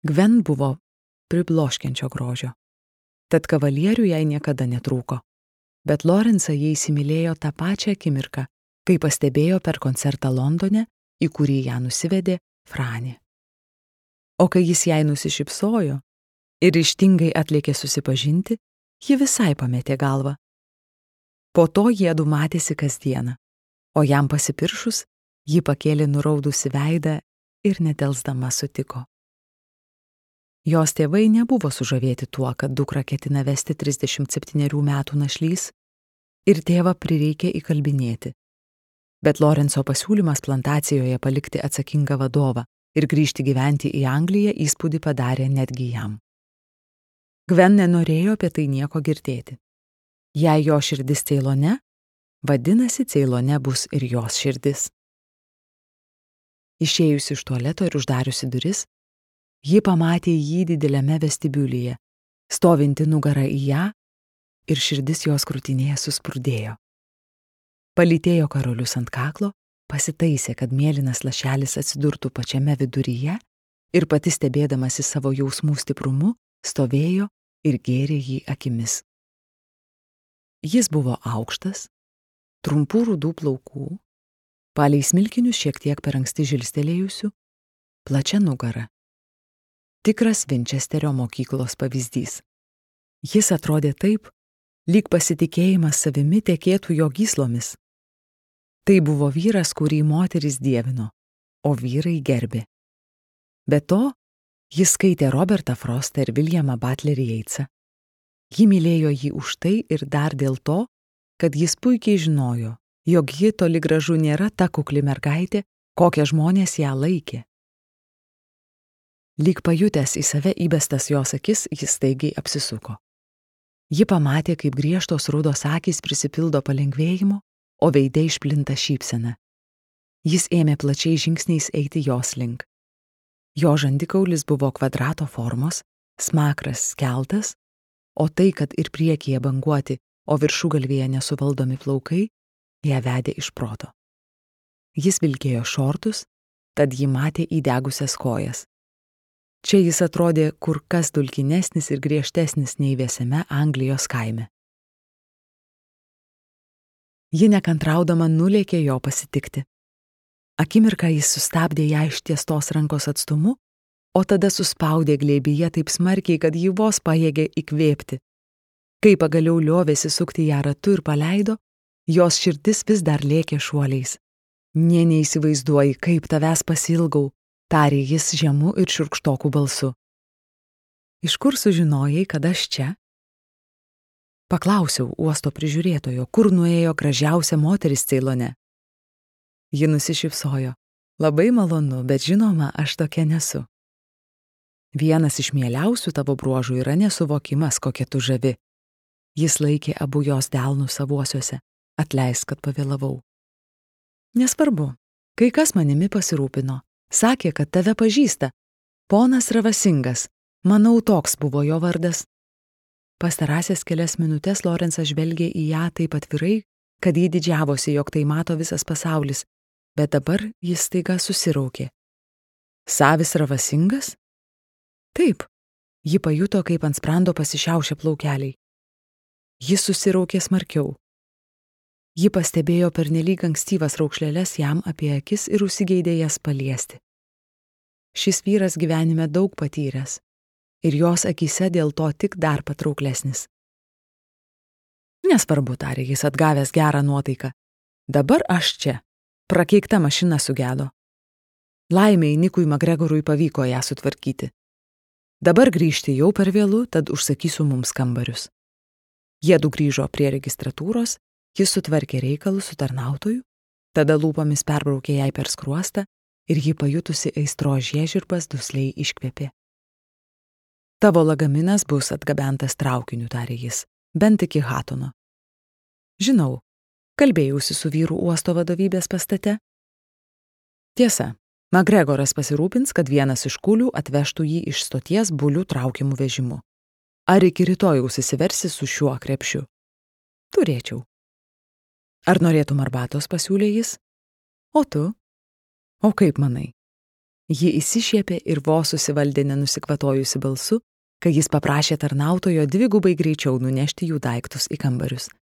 Gwen buvo pribloškiančio grožio, tad kavalierių jai niekada netrūko, bet Lorenzą jie įsimylėjo tą pačią akimirką, kai pastebėjo per koncertą Londone, į kurį ją nusivedė Franė. O kai jis jai nusišypsojo ir ryžtingai atlėkė susipažinti, ji visai pametė galvą. Po to jiedu matėsi kasdieną, o jam pasipiršus, ji pakėlė nuraudusi veidą ir nedelsdama sutiko. Jos tėvai nebuvo sužavėti tuo, kad dukra ketina vesti 37 metų našlys, ir tėvą prireikė įkalbinėti. Bet Lorenzo pasiūlymas plantacijoje palikti atsakingą vadovą ir grįžti gyventi į Angliją įspūdį padarė netgi jam. Gwen nenorėjo apie tai nieko girdėti. Jei jo širdis Ceilone, vadinasi, Ceilone bus ir jos širdis. Išėjusi iš tualeto ir uždariusi duris, ji pamatė jį dideliame vestibiulyje, stovinti nugarą į ją, ir širdis jos krūtinėje suspurdėjo. Palytėjo karolius ant kaklo, pasitaisė, kad mėlynas lašelis atsidurtų pačiame viduryje ir pati stebėdamasi savo jausmų stiprumu, stovėjo ir gėrė jį akimis. Jis buvo aukštas, trumpų rudų plaukų, palei smilkinius šiek tiek per anksti žilstelėjusių, plačia nugara. Tikras Winchesterio mokyklos pavyzdys. Jis atrodė taip, lyg pasitikėjimas savimi tekėtų jo gyslomis. Tai buvo vyras, kurį moterys dievino, o vyrai gerbė. Be to, jis skaitė Robertą Frostą ir Williamą Butlerį Yeatsą. Ji mylėjo jį už tai ir dar dėl to, kad jis puikiai žinojo, jog ji toli gražu nėra ta kukli mergaitė, kokią žmonės ją laikė. Lyg pajutęs į save įbestas jos akis, jis staigiai apsisuko. Ji pamatė, kaip griežtos rudos akys prisipildo palengvėjimo, o veide išplinta šypsena. Jis ėmė plačiai žingsniais eiti jos link. Jo žandikaulis buvo kvadrato formos, smakras skeltas, o tai, kad ir priekyje banguoti, o viršugalvyje nesuvaldomi plaukai, ją vedė iš proto. Jis vilkėjo šortus, tad ji matė įdegusias kojas. Čia jis atrodė kur kas dulkinesnis ir griežtesnis nei vėsiame Anglijos kaime. Ji nekantraudama nulėkė jo pasitikti. Akimirką jis sustabdė ją ištiestos rankos atstumu, o tada suspaudė glėbyje taip smarkiai, kad ji vos pajėgė įkvėpti. Kai pagaliau liovėsi sukti ją ratu ir paleido, jos širdis vis dar lėkė šuoliais. Nė neįsivaizduoji, kaip tavęs pasilgau, tarė jis žemu ir šiurkštokų balsu. Iš kur sužinojai, kad aš čia? Paklausiau uosto prižiūrėtojo, kur nuėjo gražiausia moteris Ceilone. Ji nusišypsojo. Labai malonu, bet žinoma, aš tokia nesu. Vienas iš mieliausių tavo bruožų yra nesuvokimas, kokia tu žavi. Jis laikė abu jos delnus savuosiuose. Atleisk, kad pavėlavau. Nesvarbu, kai kas manimi pasirūpino. Sakė, kad tave pažįsta. Ponas Ravasingas. Manau, toks buvo jo vardas. Pastarąsias kelias minutės Lorenzas žvelgė į ją taip atvirai, kad ji didžiavosi, jog tai mato visas pasaulis, bet dabar jis staiga susiraukė. Savis Ravasingas? Taip. Ji pajuto, kaip ant sprando pasišiaušė plaukeliai. Jis susiraukė smarkiau. Ji pastebėjo pernelyg ankstyvas raukšleles jam apie akis ir užsigeidė jas paliesti. Šis vyras gyvenime daug patyręs ir jos akyse dėl to tik dar patrauklesnis. Nesvarbu, tarė jis atgavęs gerą nuotaiką. Dabar aš čia. Prakeikta mašina sugedo. Laimei Nikui Magregorui pavyko ją sutvarkyti. Dabar grįžti jau per vėlu, tad užsakysiu mums kambarius. Jiedu grįžo prie registratūros. Jis sutvarkė reikalus su tarnautoju, tada lūpomis perbraukė jai per skruostą ir ji pajutusi aistros žiežirbas dusliai iškvėpė. Tavo lagaminas bus atgabentas traukiniu, tarė jis, bent iki Hatono. Žinau, kalbėjausi su vyru uosto vadovybės pastate. Tiesa, Magregoras pasirūpins, kad vienas iš kulių atvežtų jį iš stoties bulių traukimų vežimu. Ar iki rytojaus įsiversi su šiuo krepšiu? Turėčiau. Ar norėtum arbatos, pasiūlė jis? O tu? O kaip manai? Ji įsišiepė ir vos susivaldė nenusikvatojusi balsu, kai jis paprašė tarnautojo dvigubai greičiau nunešti jų daiktus į kambarius.